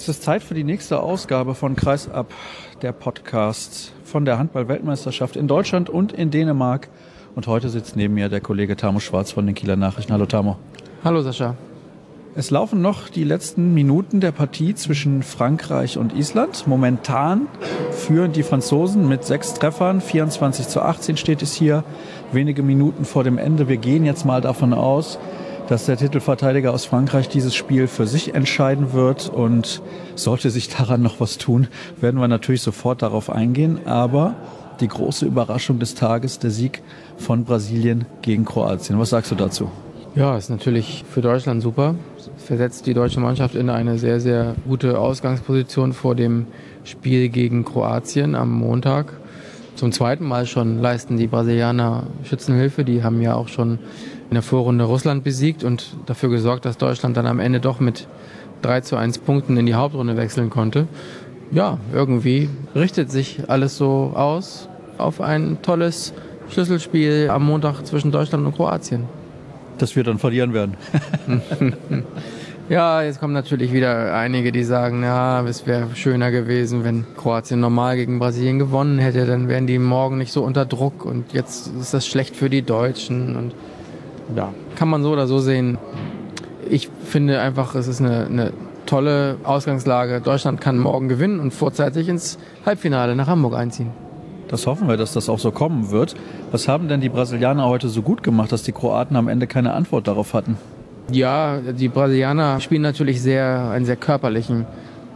Es ist Zeit für die nächste Ausgabe von Kreisab, der Podcast von der Handball-Weltmeisterschaft in Deutschland und in Dänemark. Und heute sitzt neben mir der Kollege Tamo Schwarz von den Kieler Nachrichten. Hallo Tamo. Hallo Sascha. Es laufen noch die letzten Minuten der Partie zwischen Frankreich und Island. Momentan führen die Franzosen mit 6 Treffern. 24:18 steht es hier. Wenige Minuten vor dem Ende. Wir gehen jetzt mal davon aus, dass der Titelverteidiger aus Frankreich dieses Spiel für sich entscheiden wird. Und sollte sich daran noch was tun, werden wir natürlich sofort darauf eingehen. Aber die große Überraschung des Tages, der Sieg von Brasilien gegen Kroatien. Was sagst du dazu? Ja, ist natürlich für Deutschland super. Versetzt die deutsche Mannschaft in eine sehr, sehr gute Ausgangsposition vor dem Spiel gegen Kroatien am Montag. Zum zweiten Mal schon leisten die Brasilianer Schützenhilfe. Die haben ja auch schon in der Vorrunde Russland besiegt und dafür gesorgt, dass Deutschland dann am Ende doch mit 3:1 Punkten in die Hauptrunde wechseln konnte. Ja, irgendwie richtet sich alles so aus auf ein tolles Schlüsselspiel am Montag zwischen Deutschland und Kroatien. Dass wir dann verlieren werden. Ja, jetzt kommen natürlich wieder einige, die sagen, ja, es wäre schöner gewesen, wenn Kroatien normal gegen Brasilien gewonnen hätte, dann wären die morgen nicht so unter Druck und jetzt ist das schlecht für die Deutschen und ja, kann man so oder so sehen. Ich finde einfach, es ist eine tolle Ausgangslage. Deutschland kann morgen gewinnen und vorzeitig ins Halbfinale nach Hamburg einziehen. Das hoffen wir, dass das auch so kommen wird. Was haben denn die Brasilianer heute so gut gemacht, dass die Kroaten am Ende keine Antwort darauf hatten? Ja, die Brasilianer spielen natürlich einen sehr körperlichen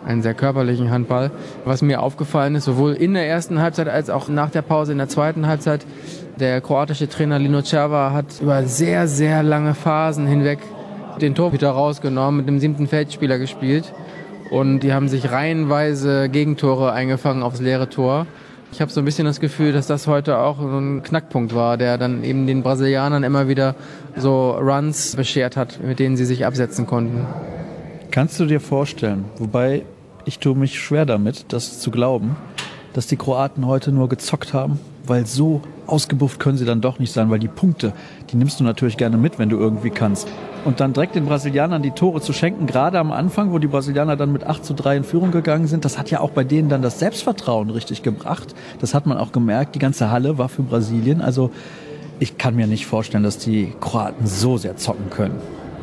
Handball. Was mir aufgefallen ist, sowohl in der ersten Halbzeit als auch nach der Pause in der zweiten Halbzeit, der kroatische Trainer Lino Červa hat über sehr, sehr lange Phasen hinweg den Torhüter rausgenommen, mit dem 7. Feldspieler gespielt. Und die haben sich reihenweise Gegentore eingefangen aufs leere Tor. Ich habe so ein bisschen das Gefühl, dass das heute auch so ein Knackpunkt war, der dann eben den Brasilianern immer wieder so Runs beschert hat, mit denen sie sich absetzen konnten. Kannst du dir vorstellen, wobei ich tue mich schwer damit, das zu glauben, dass die Kroaten heute nur gezockt haben, weil so ausgebufft können sie dann doch nicht sein, weil die Punkte, die nimmst du natürlich gerne mit, wenn du irgendwie kannst. Und dann direkt den Brasilianern die Tore zu schenken, gerade am Anfang, wo die Brasilianer dann mit 8:3 in Führung gegangen sind, das hat ja auch bei denen dann das Selbstvertrauen richtig gebracht. Das hat man auch gemerkt, die ganze Halle war für Brasilien. Also ich kann mir nicht vorstellen, dass die Kroaten so sehr zocken können.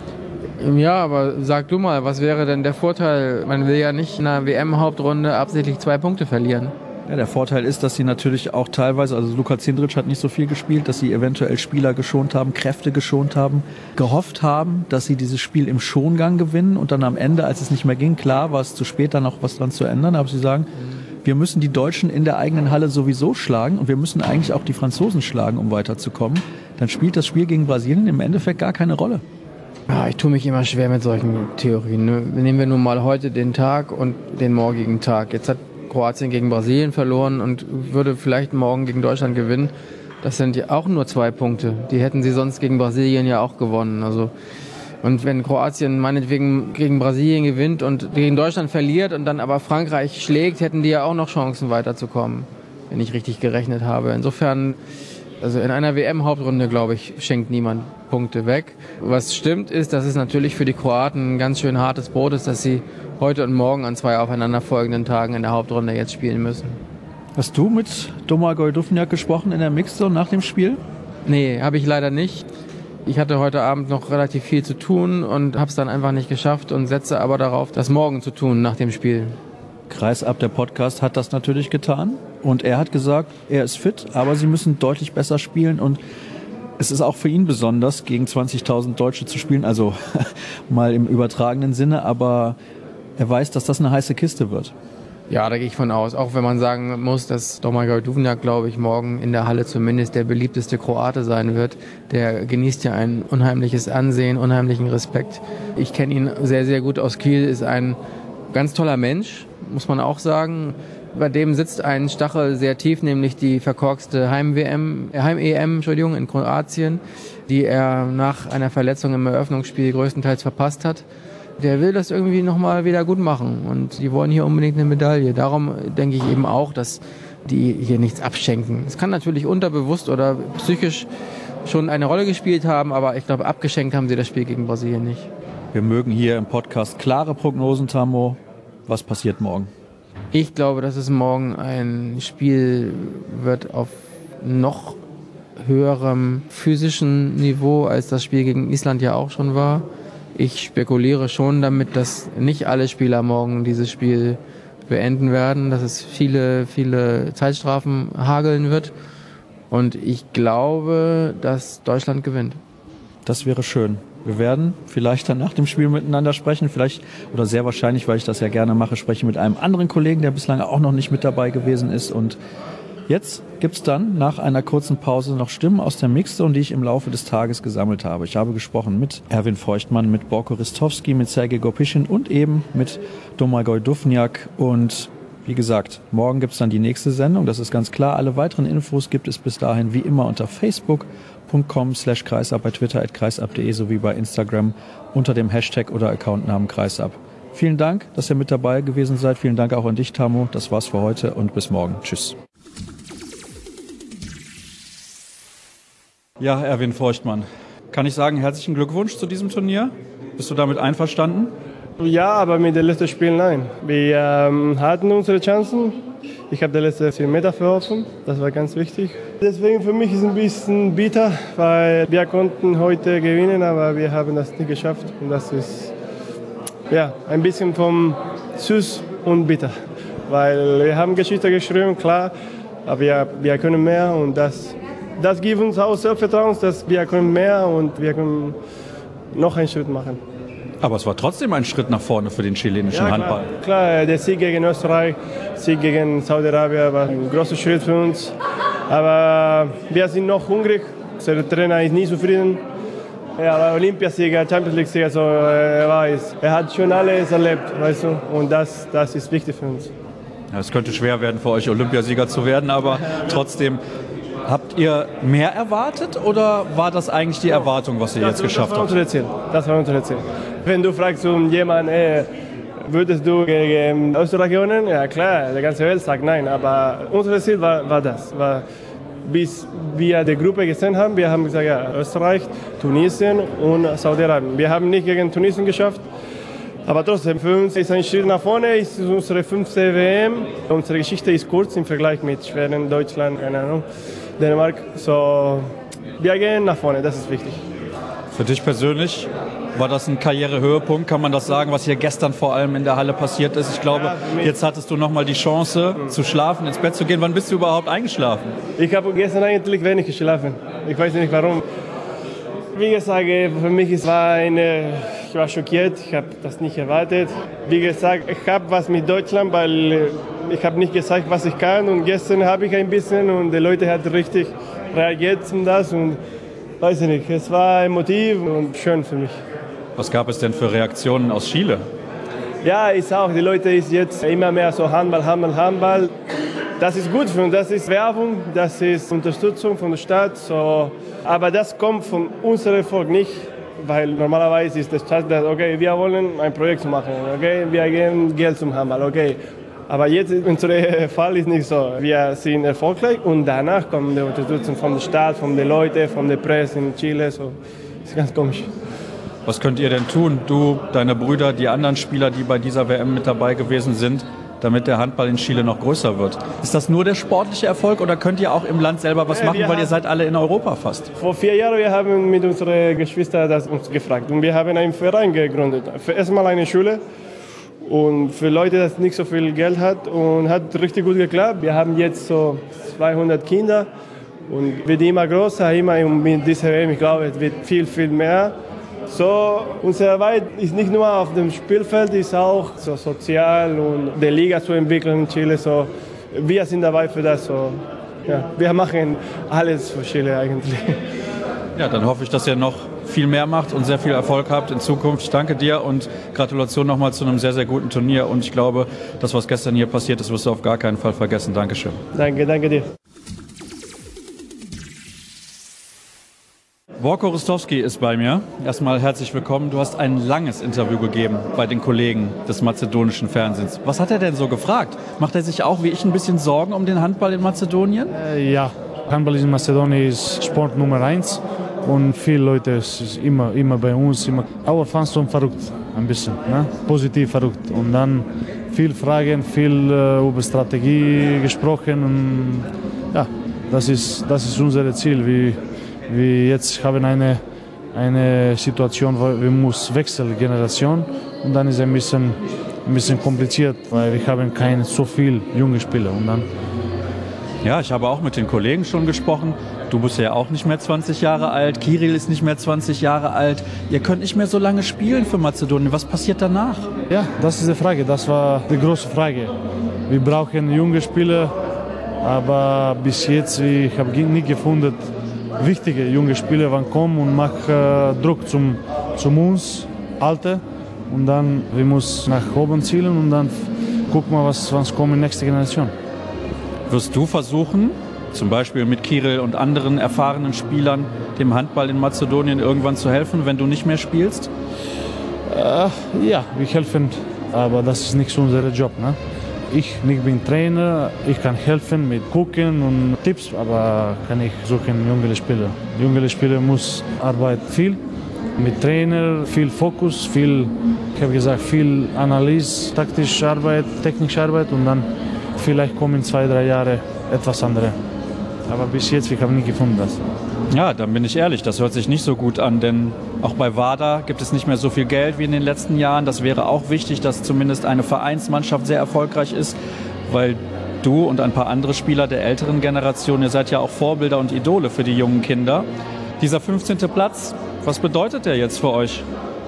Ja, aber sag du mal, was wäre denn der Vorteil? Man will ja nicht in einer WM-Hauptrunde absichtlich 2 Punkte verlieren. Ja, der Vorteil ist, dass sie natürlich auch teilweise, also Luka Cindric hat nicht so viel gespielt, dass sie eventuell Spieler geschont haben, Kräfte geschont haben, gehofft haben, dass sie dieses Spiel im Schongang gewinnen und dann am Ende, als es nicht mehr ging, klar war es zu spät, da noch was dran zu ändern, aber sie sagen, wir müssen die Deutschen in der eigenen Halle sowieso schlagen und wir müssen eigentlich auch die Franzosen schlagen, um weiterzukommen. Dann spielt das Spiel gegen Brasilien im Endeffekt gar keine Rolle. Ja, ich tue mich immer schwer mit solchen Theorien. Nehmen wir nun mal heute den Tag und den morgigen Tag. Jetzt hat Kroatien gegen Brasilien verloren und würde vielleicht morgen gegen Deutschland gewinnen. Das sind ja auch nur 2 Punkte. Die hätten sie sonst gegen Brasilien ja auch gewonnen. Also, und wenn Kroatien meinetwegen gegen Brasilien gewinnt und gegen Deutschland verliert und dann aber Frankreich schlägt, hätten die ja auch noch Chancen weiterzukommen, wenn ich richtig gerechnet habe. Insofern, also in einer WM-Hauptrunde, glaube ich, schenkt niemand Punkte weg. Was stimmt ist, dass es natürlich für die Kroaten ein ganz schön hartes Brot ist, dass sie heute und morgen an 2 aufeinanderfolgenden Tagen in der Hauptrunde jetzt spielen müssen. Hast du mit Domagoj Duvnjak gesprochen in der Mixzone nach dem Spiel? Nee, habe ich leider nicht. Ich hatte heute Abend noch relativ viel zu tun und habe es dann einfach nicht geschafft und setze aber darauf, das morgen zu tun nach dem Spiel. Kreisab, der Podcast, hat das natürlich getan und er hat gesagt, er ist fit, aber sie müssen deutlich besser spielen und es ist auch für ihn besonders, gegen 20.000 Deutsche zu spielen, also mal im übertragenen Sinne, aber er weiß, dass das eine heiße Kiste wird. Ja, da gehe ich von aus. Auch wenn man sagen muss, dass Domagoj Duvnjak, glaube ich, morgen in der Halle zumindest der beliebteste Kroate sein wird. Der genießt ja ein unheimliches Ansehen, unheimlichen Respekt. Ich kenne ihn sehr, sehr gut aus Kiel, ist ein ganz toller Mensch, muss man auch sagen. Bei dem sitzt ein Stachel sehr tief, nämlich die verkorkste Heim-EM in Kroatien, die er nach einer Verletzung im Eröffnungsspiel größtenteils verpasst hat. Der will das irgendwie nochmal wieder gut machen und die wollen hier unbedingt eine Medaille. Darum denke ich eben auch, dass die hier nichts abschenken. Es kann natürlich unterbewusst oder psychisch schon eine Rolle gespielt haben, aber ich glaube, abgeschenkt haben sie das Spiel gegen Brasilien nicht. Wir mögen hier im Podcast klare Prognosen, Tamo. was passiert morgen? Ich glaube, dass es morgen ein Spiel wird auf noch höherem physischen Niveau, als das Spiel gegen Island ja auch schon war. Ich spekuliere schon damit, dass nicht alle Spieler morgen dieses Spiel beenden werden, dass es viele, viele Zeitstrafen hageln wird. Und ich glaube, dass Deutschland gewinnt. Das wäre schön. Wir werden vielleicht dann nach dem Spiel miteinander sprechen, vielleicht oder sehr wahrscheinlich, weil ich das ja gerne mache, sprechen mit einem anderen Kollegen, der bislang auch noch nicht mit dabei gewesen ist. Und jetzt gibt's dann nach einer kurzen Pause noch Stimmen aus der Mixzone, die ich im Laufe des Tages gesammelt habe. Ich habe gesprochen mit Erwin Feuchtmann, mit Borko Ristovski, mit Sergej Gopischin und eben mit Domagoj Duvnjak. Und wie gesagt, morgen gibt's dann die nächste Sendung, das ist ganz klar. Alle weiteren Infos gibt es bis dahin wie immer unter facebook.com/kreisab, bei Twitter @kreisab.de sowie bei Instagram unter dem Hashtag oder Accountnamen Kreisab. Vielen Dank, dass ihr mit dabei gewesen seid. Vielen Dank auch an dich, Tamu. Das war's für heute und bis morgen. Tschüss. Ja, Erwin Feuchtmann, kann ich sagen, herzlichen Glückwunsch zu diesem Turnier. Bist du damit einverstanden? Ja, aber mit dem letzten Spiel nein. Wir hatten unsere Chancen. Ich habe die letzten 4 Meter verworfen. Das war ganz wichtig. Deswegen für mich ist es ein bisschen bitter, weil wir konnten heute gewinnen, aber wir haben das nicht geschafft. Und das ist ja ein bisschen vom süß und bitter. Weil wir haben Geschichte geschrieben, klar, aber wir können mehr und das gibt uns auch Selbstvertrauen, dass wir können mehr und wir können noch einen Schritt machen. Aber es war trotzdem ein Schritt nach vorne für den chilenischen Handball. Klar, der Sieg gegen Österreich, Sieg gegen Saudi-Arabien war ein großer Schritt für uns. Aber wir sind noch hungrig. Der Trainer ist nicht zufrieden. Er war Olympiasieger, Champions League-Sieger, also er weiß. Er hat schon alles erlebt, weißt du. Und das ist wichtig für uns. Ja, es könnte schwer werden für euch, Olympiasieger zu werden, aber trotzdem. Habt ihr mehr erwartet oder war das eigentlich die Erwartung, was ihr jetzt geschafft habt? Das war unser Ziel. Wenn du fragst jemanden, würdest du gegen Österreich gewinnen? Ja klar, die ganze Welt sagt nein, aber unser Ziel war das. Bis wir die Gruppe gesehen haben, wir haben gesagt, ja, Österreich, Tunesien und Saudi-Arabien. Wir haben nicht gegen Tunesien geschafft, aber trotzdem, für uns ist ein Schritt nach vorne, ist unsere 5. WM. Unsere Geschichte ist kurz im Vergleich mit Schweden, Deutschland, keine Ahnung. Dänemark, so wir gehen nach vorne, das ist wichtig. Für dich persönlich war das ein Karrierehöhepunkt, kann man das sagen, was hier gestern vor allem in der Halle passiert ist? Ich glaube, jetzt hattest du nochmal die Chance zu schlafen, ins Bett zu gehen. Wann bist du überhaupt eingeschlafen? Ich habe gestern eigentlich wenig geschlafen, ich weiß nicht warum. Wie gesagt, für mich ich war schockiert, ich habe das nicht erwartet. Wie gesagt, ich habe was mit Deutschland, weil ich habe nicht gesagt, was ich kann. Und gestern habe ich ein bisschen und die Leute haben richtig reagiert auf das. Und weiß ich nicht, es war emotiv und schön für mich. Was gab es denn für Reaktionen aus Chile? Ja, ist auch. Die Leute ist jetzt immer mehr so Handball. Das ist gut für uns, das ist Werbung, das ist Unterstützung von der Stadt. So. Aber das kommt von unserem Volk nicht. Weil normalerweise ist der Stadt, okay, wir wollen ein Projekt machen, okay, wir geben Geld zum Handball, okay. Aber jetzt unser Fall ist nicht so. Wir sind erfolgreich und danach kommt die Unterstützung von der Stadt, von den Leuten, von der Presse in Chile. So. Das ist ganz komisch. Was könnt ihr denn tun, du, deine Brüder, die anderen Spieler, die bei dieser WM mit dabei gewesen sind, damit der Handball in Chile noch größer wird? Ist das nur der sportliche Erfolg oder könnt ihr auch im Land selber was machen, weil ihr seid alle in Europa fast? Vor 4 Jahren wir haben mit unseren Geschwistern das uns gefragt und wir haben einen Verein gegründet. Erstmal eine Schule und für Leute, die nicht so viel Geld hat und hat richtig gut geklappt. Wir haben jetzt so 200 Kinder und wird immer größer, immer mit dieser WM, ich glaube, es wird viel, viel mehr. So, unsere Arbeit ist nicht nur auf dem Spielfeld, ist auch so sozial und die Liga zu entwickeln in Chile. So, wir sind dabei für das. So, ja, wir machen alles für Chile eigentlich. Ja, dann hoffe ich, dass ihr noch viel mehr macht und sehr viel Erfolg habt in Zukunft. Ich danke dir und Gratulation nochmal zu einem sehr, sehr guten Turnier. Und ich glaube, das, was gestern hier passiert ist, wirst du auf gar keinen Fall vergessen. Dankeschön. Danke dir. Borko Ristovski ist bei mir. Erstmal herzlich willkommen. Du hast ein langes Interview gegeben bei den Kollegen des mazedonischen Fernsehens. Was hat er denn so gefragt? Macht er sich auch wie ich ein bisschen Sorgen um den Handball in Mazedonien? Ja, Handball in Mazedonien ist Sport Nummer 1 und viele Leute sind immer bei uns. Our Fans sind verrückt, ein bisschen, ne? Positiv verrückt. Und dann viel Fragen, viel über Strategie gesprochen. Und, ja, das ist unser Ziel. Wir jetzt haben eine Situation, wo wir müssen wechseln, Generation, und dann ist es ein bisschen kompliziert, weil wir haben keine so viele junge Spieler. Und dann Ja, ich habe auch mit den Kollegen schon gesprochen. Du bist ja auch nicht mehr 20 Jahre alt, Kirill ist nicht mehr 20 Jahre alt. Ihr könnt nicht mehr so lange spielen für Mazedonien. Was passiert danach? ja, das ist die Frage. Das war die große Frage. Wir brauchen junge Spieler, aber bis jetzt ich habe nicht gefunden, wichtige junge Spieler, die kommen und machen Druck zum uns, Alte. Und dann wir müssen nach oben zielen und dann gucken wir, was kommt in der nächsten Generation. Wirst du versuchen, zum Beispiel mit Kirill und anderen erfahrenen Spielern, dem Handball in Mazedonien irgendwann zu helfen, wenn du nicht mehr spielst? Ja, wir helfen, aber das ist nicht unser Job. Ne? Ich bin Trainer, ich kann helfen mit Gucken und Tipps, aber kann ich suchen junge Spieler. Junge Spieler muss arbeiten viel mit Trainer, viel Fokus, viel Analyse, taktische Arbeit, technische Arbeit und dann vielleicht kommen in 2-3 Jahren etwas anderes. Aber bis jetzt, wir haben nicht gefunden das. Ja, dann bin ich ehrlich, das hört sich nicht so gut an, denn auch bei WADA gibt es nicht mehr so viel Geld wie in den letzten Jahren. Das wäre auch wichtig, dass zumindest eine Vereinsmannschaft sehr erfolgreich ist, weil du und ein paar andere Spieler der älteren Generation, ihr seid ja auch Vorbilder und Idole für die jungen Kinder. Dieser 15. Platz, was bedeutet der jetzt für euch?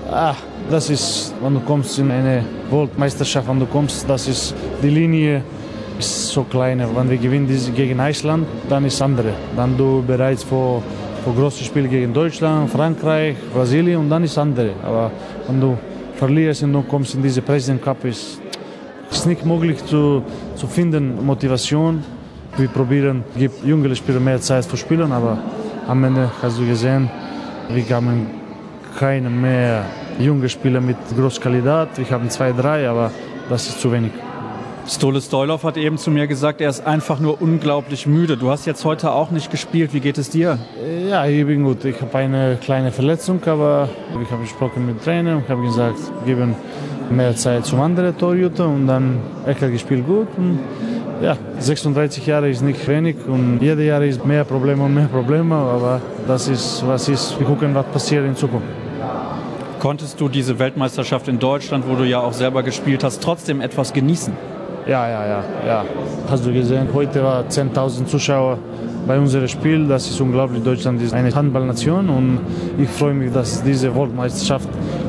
Das ist, wenn du kommst in eine Weltmeisterschaft, das ist die Linie. Ist so klein. Wenn wir gewinnen gegen Island, dann ist es andere. Dann du bereits für große Spiele gegen Deutschland, Frankreich, Brasilien und dann ist es andere. Aber wenn du verlierst und du kommst in diese President Cup, ist es nicht möglich zu finden Motivation. Wir probieren, gibt junge Spieler mehr Zeit für Spielen, aber am Ende hast du gesehen, wir haben keine mehr junge Spieler mit großem Kandidat. Wir haben 2, 3, aber das ist zu wenig. Stole Stoilov hat eben zu mir gesagt, er ist einfach nur unglaublich müde. Du hast jetzt heute auch nicht gespielt. Wie geht es dir? Ja, ich bin gut. Ich habe eine kleine Verletzung, aber ich habe gesprochen mit dem Trainer und habe gesagt, geben mehr Zeit zum anderen Torhüter und dann hat er gespielt gut. Und ja, 36 Jahre ist nicht wenig und jedes Jahr ist mehr Probleme und mehr Probleme, aber das ist, was ist. Wir gucken, was passiert in Zukunft. Konntest du diese Weltmeisterschaft in Deutschland, wo du ja auch selber gespielt hast, trotzdem etwas genießen? Ja. Hast du gesehen, heute waren 10.000 Zuschauer bei unserem Spiel. Das ist unglaublich. Deutschland ist eine Handballnation und ich freue mich, dass diese Weltmeisterschaft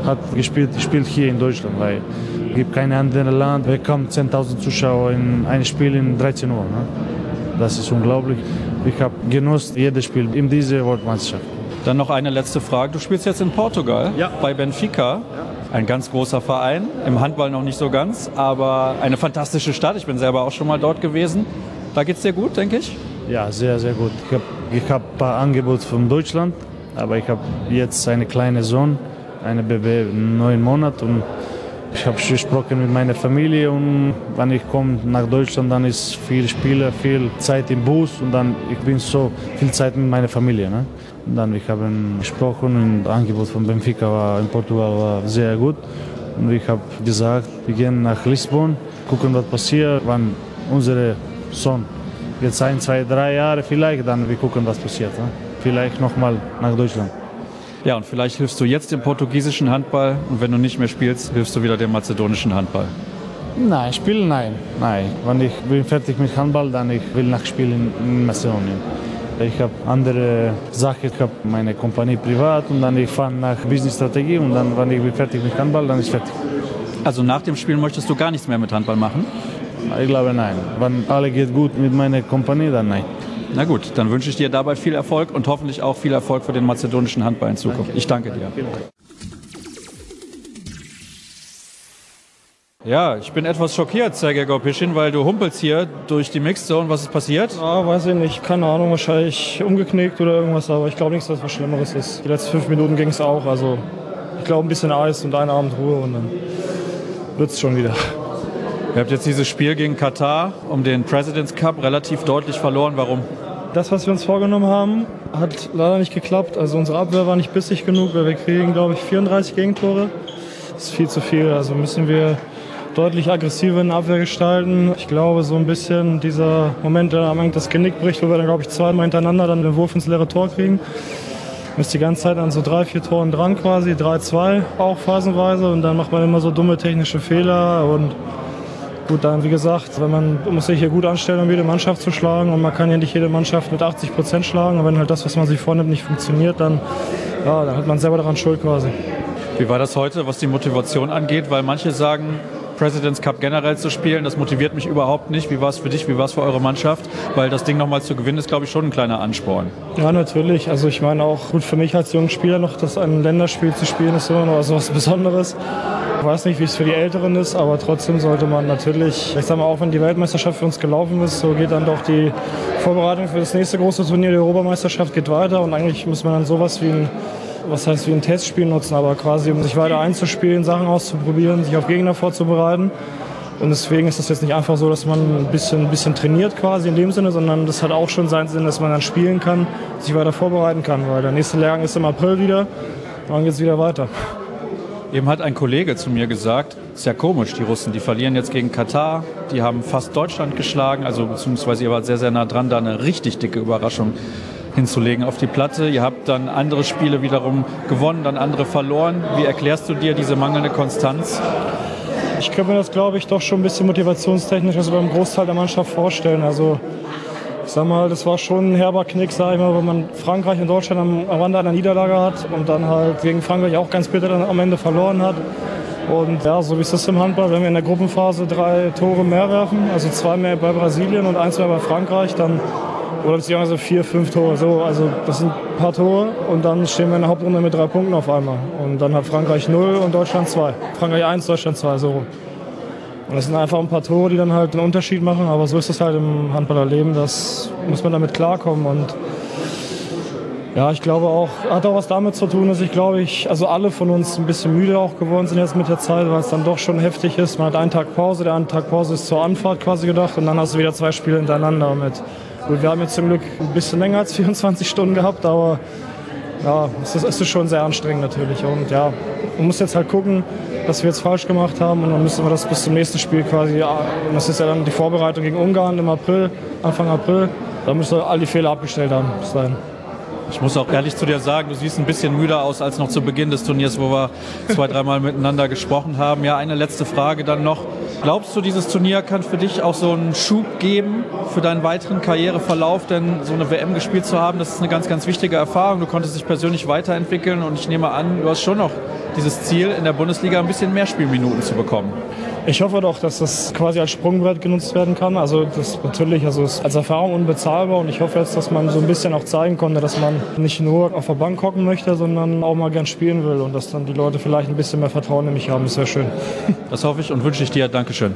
spielt hier in Deutschland, weil es gibt kein anderes Land, bekommt 10.000 Zuschauer in ein Spiel in 13 Uhr. Ne? Das ist unglaublich. Ich habe genossen jedes Spiel in dieser Weltmeisterschaft. Dann noch eine letzte Frage. Du spielst jetzt in Portugal, bei Benfica. Ja. Ein ganz großer Verein, im Handball noch nicht so ganz, aber eine fantastische Stadt. Ich bin selber auch schon mal dort gewesen. Da geht es dir gut, denke ich? Ja, sehr, sehr gut. Ich hab ein paar Angebote von Deutschland, aber ich habe jetzt eine kleine Sohn, eine Baby, 9 Monate und ich habe gesprochen mit meiner Familie und wenn ich komme nach Deutschland, dann ist viel Spiele, viel Zeit im Bus und dann ich bin so viel Zeit mit meiner Familie. Ne? Und dann wir haben gesprochen und das Angebot von Benfica in Portugal war sehr gut und ich habe gesagt, wir gehen nach Lissabon, gucken, was passiert, wenn unser Sohn jetzt 1, 2, 3 Jahre vielleicht, dann wir gucken, was passiert. Ne? Vielleicht nochmal nach Deutschland. Ja, und vielleicht hilfst du jetzt dem portugiesischen Handball und wenn du nicht mehr spielst, hilfst du wieder dem mazedonischen Handball. Nein, spielen nein. Wenn ich bin fertig mit Handball, dann ich will nachspielen in Mazedonien. Ich habe andere Sachen, ich habe meine Kompanie privat und dann ich fahre nach Business-Strategie und dann, wenn ich bin fertig mit Handball, dann ist fertig. Also nach dem Spiel möchtest du gar nichts mehr mit Handball machen? Ich glaube nein. Wenn alles geht gut mit meiner Kompanie, dann nein. Na gut, dann wünsche ich dir dabei viel Erfolg und hoffentlich auch viel Erfolg für den mazedonischen Handball in Zukunft. Danke. Ich danke dir. Ja, ich bin etwas schockiert, Sergej Gorpischin, weil du humpelst hier durch die Mixzone. Was ist passiert? Ja, weiß ich nicht. Keine Ahnung, wahrscheinlich umgeknickt oder irgendwas, aber ich glaube nicht, dass es was Schlimmeres ist. Die letzten 5 Minuten ging es auch, also ich glaube ein bisschen Eis und einen Abend Ruhe und dann wird es schon wieder. Ihr habt jetzt dieses Spiel gegen Katar um den Presidents Cup relativ deutlich verloren. Warum? Das, was wir uns vorgenommen haben, hat leider nicht geklappt. Also unsere Abwehr war nicht bissig genug, weil wir kriegen, glaube ich, 34 Gegentore. Das ist viel zu viel. Also müssen wir deutlich aggressiver in der Abwehr gestalten. Ich glaube, so ein bisschen dieser Moment, der am Ende das Genick bricht, wo wir dann, glaube ich, zweimal hintereinander dann den Wurf ins leere Tor kriegen. Man ist die ganze Zeit an so 3-4 Toren dran quasi, 3-2 auch phasenweise und dann macht man immer so dumme technische Fehler und gut, dann wie gesagt, man muss sich hier gut anstellen, um jede Mannschaft zu schlagen und man kann ja nicht jede Mannschaft mit 80% schlagen und wenn halt das, was man sich vornimmt, nicht funktioniert, dann hat man selber daran Schuld quasi. Wie war das heute, was die Motivation angeht? Weil manche sagen, President's Cup generell zu spielen, das motiviert mich überhaupt nicht. Wie war es für dich, wie war es für eure Mannschaft? Weil das Ding nochmal zu gewinnen ist, glaube ich, schon ein kleiner Ansporn. Ja, natürlich. Also ich meine auch, gut für mich als jungen Spieler noch, das ein Länderspiel zu spielen ist so was Besonderes. Ich weiß nicht, wie es für die Älteren ist, aber trotzdem sollte man natürlich, ich sag mal, auch wenn die Weltmeisterschaft für uns gelaufen ist, so geht dann doch die Vorbereitung für das nächste große Turnier, die Europameisterschaft, geht weiter und eigentlich muss man dann sowas wie ein Testspiel nutzen, aber quasi um sich weiter einzuspielen, Sachen auszuprobieren, sich auf Gegner vorzubereiten. Und deswegen ist das jetzt nicht einfach so, dass man ein bisschen trainiert quasi in dem Sinne, sondern das hat auch schon seinen Sinn, dass man dann spielen kann, sich weiter vorbereiten kann, weil der nächste Lehrgang ist im April wieder und dann geht es wieder weiter. Eben hat ein Kollege zu mir gesagt, ist ja komisch, die Russen, die verlieren jetzt gegen Katar, die haben fast Deutschland geschlagen, also beziehungsweise ihr wart sehr, sehr nah dran, da eine richtig dicke Überraschung hinzulegen auf die Platte. Ihr habt dann andere Spiele wiederum gewonnen, dann andere verloren. Wie erklärst du dir diese mangelnde Konstanz? Ich kann mir das, glaube ich, doch schon ein bisschen motivationstechnisch also beim Großteil der Mannschaft vorstellen. Also ich sag mal, das war schon ein herber Knick, sag ich mal, wenn man Frankreich und Deutschland am Rande einer Niederlage hat und dann halt gegen Frankreich auch ganz bitter dann am Ende verloren hat. Und ja, so wie es ist im Handball, wenn wir in der Gruppenphase 3 Tore mehr werfen, also 2 mehr bei Brasilien und 1 mehr bei Frankreich, dann oder beziehungsweise 4, 5 Tore. So, also das sind ein paar Tore und dann stehen wir in der Hauptrunde mit 3 Punkten auf einmal. Und dann hat Frankreich 0 und Deutschland 2. Frankreich 1, Deutschland 2, so rum. Und das sind einfach ein paar Tore, die dann halt einen Unterschied machen. Aber so ist es halt im Handballerleben, das muss man damit klarkommen. Und ja, ich glaube auch, hat auch was damit zu tun, dass also alle von uns ein bisschen müde auch geworden sind jetzt mit der Zeit, weil es dann doch schon heftig ist. Man hat einen Tag Pause, der eine Tag Pause ist zur Anfahrt quasi gedacht und dann hast du wieder 2 Spiele hintereinander mit. Gut, wir haben jetzt zum Glück ein bisschen länger als 24 Stunden gehabt, aber ja, es ist schon sehr anstrengend natürlich. Und ja, man muss jetzt halt gucken, was wir jetzt falsch gemacht haben und dann müssen wir das bis zum nächsten Spiel quasi, und das ist ja dann die Vorbereitung gegen Ungarn im April, Anfang April, da müssen wir all die Fehler abgestellt haben bis dahin. Ich muss auch ehrlich zu dir sagen, du siehst ein bisschen müder aus als noch zu Beginn des Turniers, wo wir 2-3 Mal miteinander gesprochen haben. Ja, eine letzte Frage dann noch. Glaubst du, dieses Turnier kann für dich auch so einen Schub geben für deinen weiteren Karriereverlauf? Denn so eine WM gespielt zu haben, das ist eine ganz, ganz wichtige Erfahrung. Du konntest dich persönlich weiterentwickeln und ich nehme an, du hast schon noch dieses Ziel, in der Bundesliga ein bisschen mehr Spielminuten zu bekommen. Ich hoffe doch, dass das quasi als Sprungbrett genutzt werden kann. Also das natürlich, also ist als Erfahrung unbezahlbar und ich hoffe jetzt, dass man so ein bisschen auch zeigen konnte, dass man nicht nur auf der Bank hocken möchte, sondern auch mal gern spielen will und dass dann die Leute vielleicht ein bisschen mehr Vertrauen in mich haben. Das wäre schön. Das hoffe ich und wünsche ich dir. Dankeschön.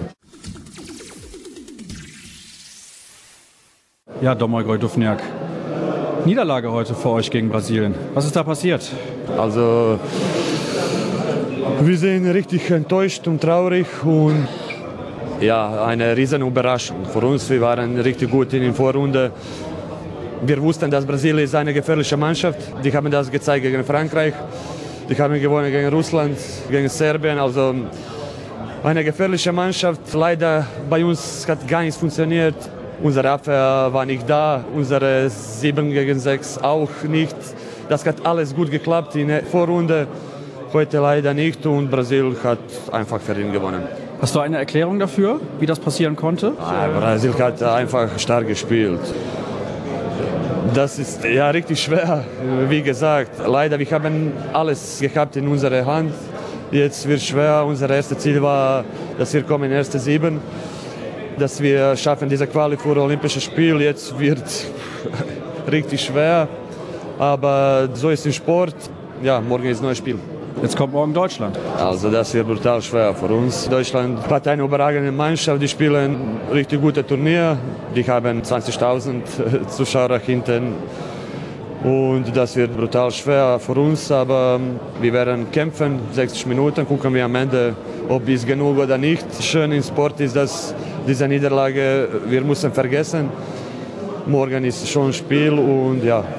Ja, Domagoj Duvnjak. Niederlage heute für euch gegen Brasilien. Was ist da passiert? Also wir sind richtig enttäuscht und traurig und ja, eine riesen Überraschung für uns. Wir waren richtig gut in der Vorrunde. Wir wussten, dass Brasilien ist eine gefährliche Mannschaft. Die haben das gezeigt gegen Frankreich. Die haben gewonnen gegen Russland, gegen Serbien. Also eine gefährliche Mannschaft. Leider bei uns hat gar nichts funktioniert. Unsere Abwehr war nicht da, unsere 7 gegen 6 auch nicht. Das hat alles gut geklappt in der Vorrunde. Heute leider nicht und Brasilien hat einfach verdient gewonnen. Hast du eine Erklärung dafür, wie das passieren konnte? Brasilien hat einfach stark gespielt. Das ist ja richtig schwer, wie gesagt. Leider, wir haben alles gehabt in unserer Hand. Jetzt wird es schwer. Unser erstes Ziel war, dass wir kommen in die ersten 7. Dass wir schaffen diese Quali für Olympische Spiele. Jetzt wird richtig schwer. Aber so ist der Sport. Ja, morgen ist ein neues Spiel. Jetzt kommt morgen Deutschland. Also das wird brutal schwer für uns. Deutschland hat eine überragende Mannschaft, die spielen ein richtig gutes Turnier. Die haben 20.000 Zuschauer hinten. Und das wird brutal schwer für uns, aber wir werden kämpfen, 60 Minuten, gucken wir am Ende, ob es genug oder nicht. Schön im Sport ist, dass diese Niederlage, wir müssen vergessen. Morgen ist schon ein Spiel und ja.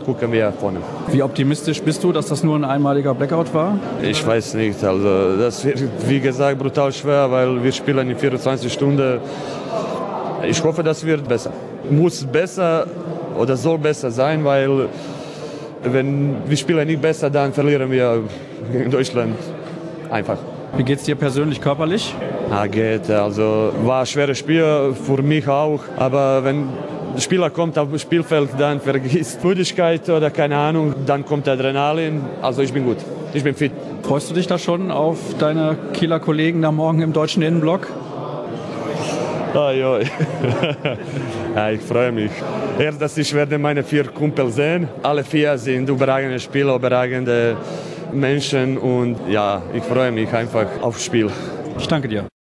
gucken wir vorne. Wie optimistisch bist du, dass das nur ein einmaliger Blackout war? Ich weiß nicht, also das wird, wie gesagt, brutal schwer, weil wir spielen in 24 Stunden. Ich hoffe, das wird besser. Muss besser oder soll besser sein, weil wenn wir spielen nicht besser, dann verlieren wir in Deutschland einfach. Wie geht's dir persönlich körperlich? Geht, also war ein schweres Spiel für mich auch, aber wenn der Spieler kommt auf das Spielfeld, dann vergisst Müdigkeit oder keine Ahnung, dann kommt Adrenalin, also ich bin gut, ich bin fit. Freust du dich da schon auf deine Kieler Kollegen da morgen im deutschen Innenblock? Ja, ja. Ja, ich freue mich. Erst, dass ich werde meine 4 Kumpel sehen. Alle 4 sind überragende Spieler, überragende Menschen und ja, ich freue mich einfach aufs Spiel. Ich danke dir.